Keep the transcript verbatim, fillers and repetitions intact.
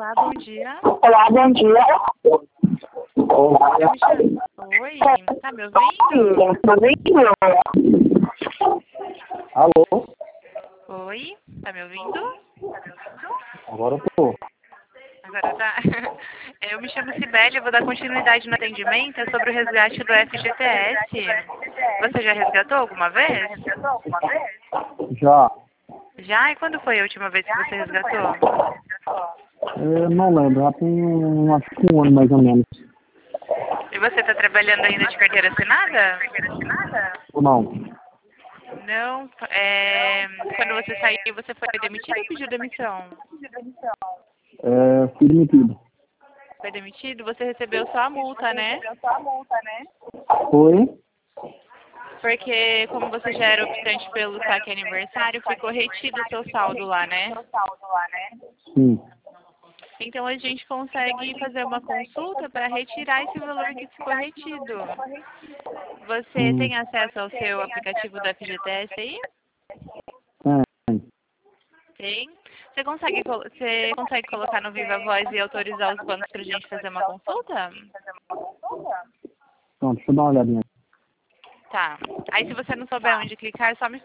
Olá, bom dia. Olá, bom dia. Eu me chamo... Oi, tá me ouvindo? Tá ouvindo? Alô? Oi, tá me ouvindo? Agora eu tô. Agora tá. Eu me chamo Cibele, eu vou dar continuidade no atendimento, é sobre o resgate do F G T S. Você já resgatou alguma vez? Já. Já? E quando foi a última vez que você resgatou? Eu não lembro, já tem um, acho que um ano mais ou menos. E você tá trabalhando ainda de carteira assinada? Não. Não. É... Quando você saiu, você foi demitido ou pediu demissão? É, fui demitido. Foi demitido? Você recebeu só a multa, né? Foi? Porque como você já era optante pelo saque aniversário, ficou retido o seu saldo lá, né? Sim. Então a gente consegue fazer uma consulta para retirar esse valor que ficou retido. Você Hum. tem acesso ao seu aplicativo do F G T S aí? Tem. Tem. Você consegue, col- você consegue colocar no Viva Voz e autorizar os bancos para a gente fazer uma consulta? Então, deixa eu dar uma olhadinha. Tá. Aí se você não souber onde clicar, é só me